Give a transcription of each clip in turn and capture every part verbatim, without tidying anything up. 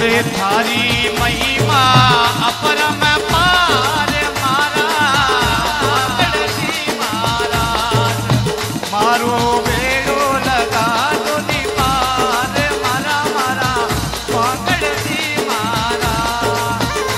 अरे थारी महिमा अपरम पार मारा गणजी महाराज मारो बेड़ो लगा दो दीपार मारा मारा गणजी महाराज।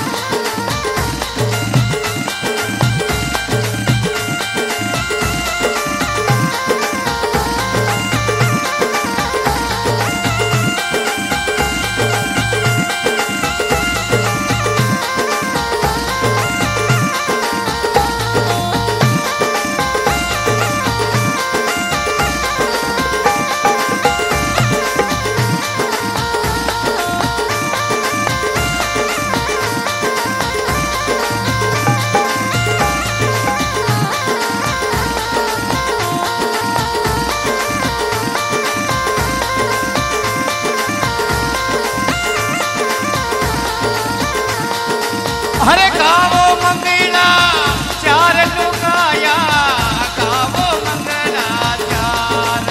अरे गावो मंगला चार लुगाया गावो मंगला चार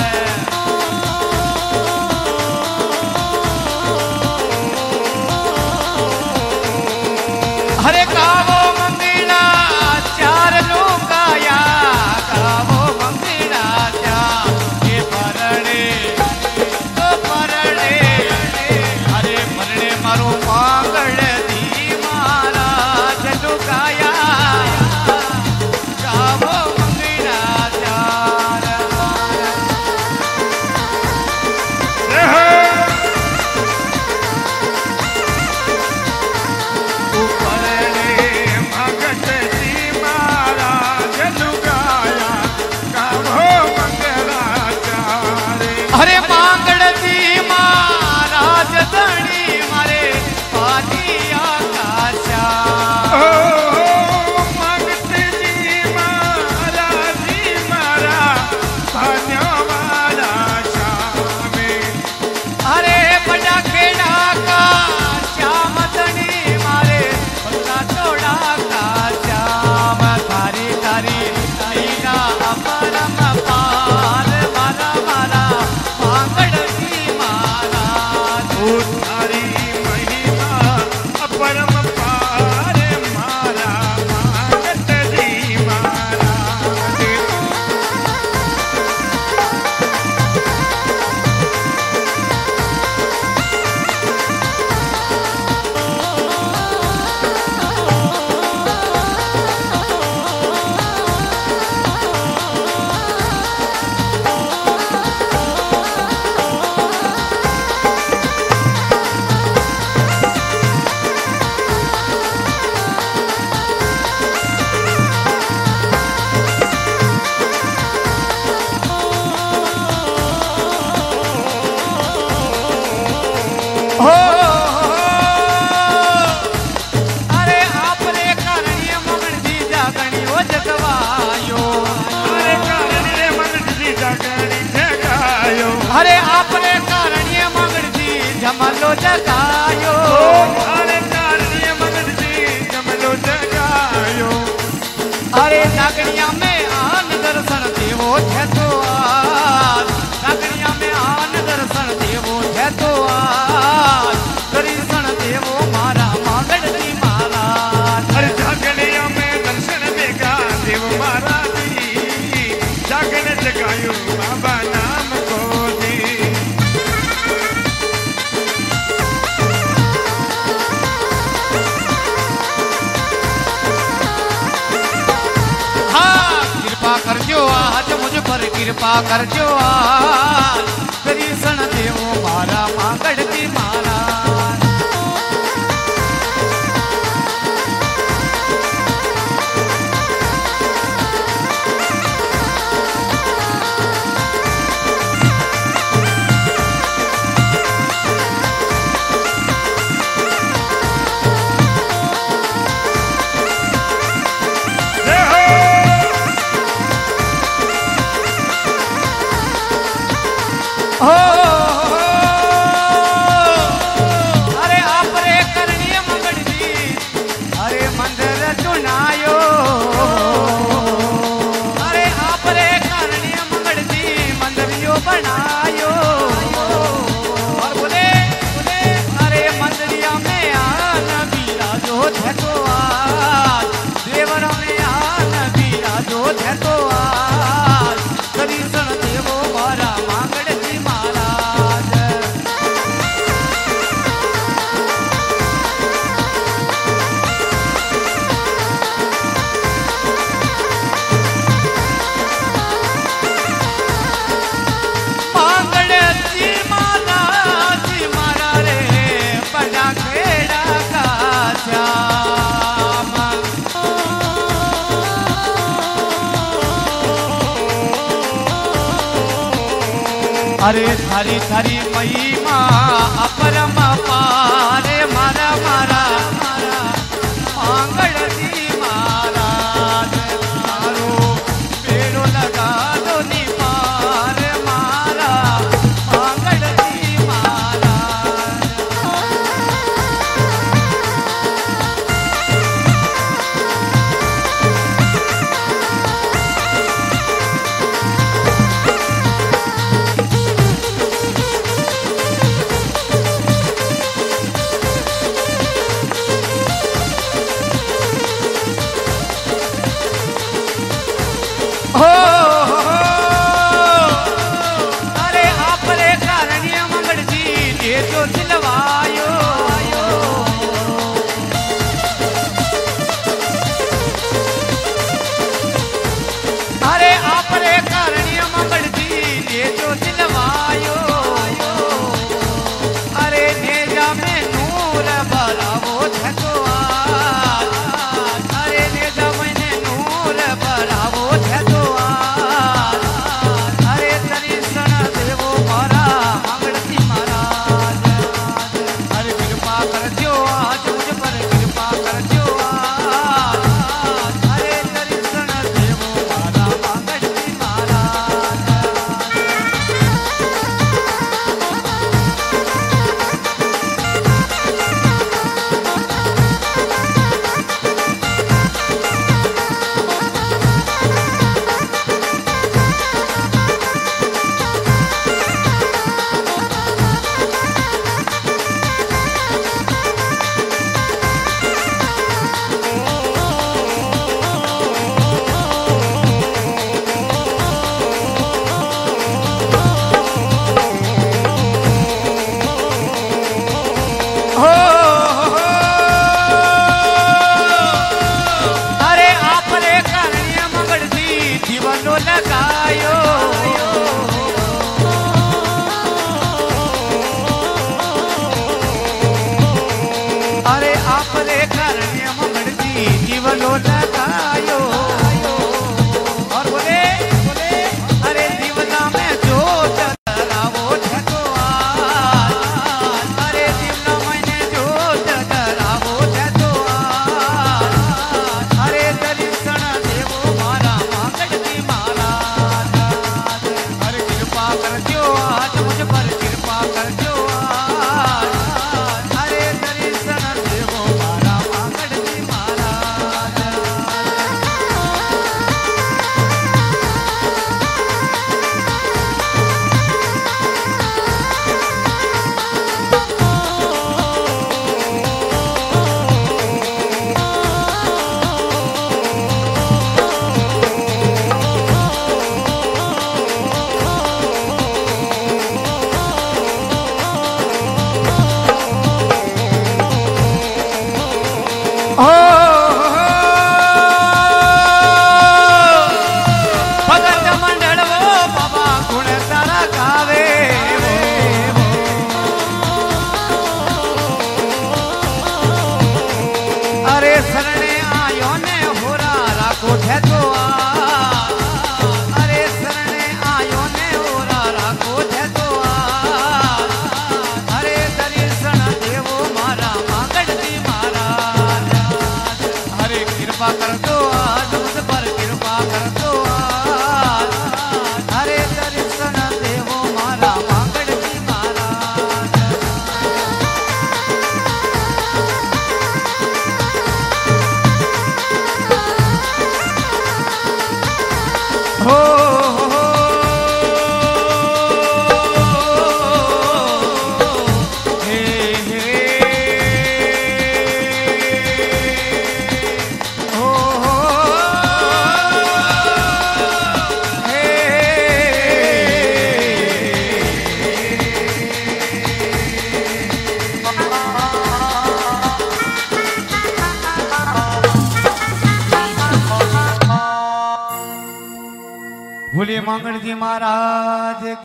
अरे गावो मंगला चार लुगाया गावो मंगला चार ये परणे तो परणे अरे परणे मारो मांगल गाया गावो मंगला चार परणे भगत जी महाराज लुगाया गावो मंगला चार। अरे मांगड़ जी महाराज धनी मारे पादिया का हो, हो, अरे आपरे कारण्य मगन जी जागणी ओ जगवायो अरे कारण्य मगन जी जागणी जगायो अरे आपरे कारण्य मगन जी जमलो जगायो अरे कारण्य मगन जी जमलो जगायो अरे जागणिया में आन दर्शन देवो है तो आज जागणिया में आन दर्शन देवो है तो आज दर्शन देवो मारा मांगड़जी महाराज। अरे जागणिया में दर्शन देगा देव महाराज जागण जगायो बाबा नाम को दी। हाँ कृपा करजो आज मुझ पर कृपा करजो आज दर्शन देवो मारा मांगड़जी महाराज। हो, हो, तो आज देवर में आन बिराजो थे तो आज दर्शन देवो मारा मांगड़ जी महाराज। मांगड़ जी महाराज मारा रे बड़ा खेड़ा का श्याम। अरे थारी थारी महिमा अपरम पारे मारा मारा मारा मांगड़ जी महाराज मारो पेड़ो लगा दो नी पार मारा मांगड़ जी महाराज। हो अरे आपरे कारण मंगड़ जी ये तो दिलवायो। अरे आपरे कारण मंगड़ जी ये तो दिलवायो। अरे नेजा में नूर भरावो थको आज। अरे नेजा में नूर भरावो थको आज। अरे दर्शन देवो मारा मांगड़ जी महाराज। अरे कृपा करजो आज मुझ पर कृपा करजो आज। अरे दर्शन देवो मारा मांगड़ जी महाराज। हो अरे आपरे कारण मंगड़ जी जीवनो लगायो। अरे आपरे कारण मंगड़ जी जीवनो लगायो। और बोले बोले अरे जीवना में जोत धरावो थको आज। अरे जीवना मैंने जोत धरावो थको आज। अरे दर्शन देवो मारा मांगड़ जी महाराज। अरे कृपा करजो आज मुझ पर कृपा करजो आज। अरे दर्शन देवो मारा मांगड़ जी महाराज। हो भगत मंडल वो बाबा गुण तारा गावे वो। अरे शरणे आयो ने होरा राखो थे तो आज। अरे शरणे आयो ने होरा राखो थे तो आज। अरे दर्शन देवो मारा मांगड़ जी महाराज। भोले मंगल जी महाराज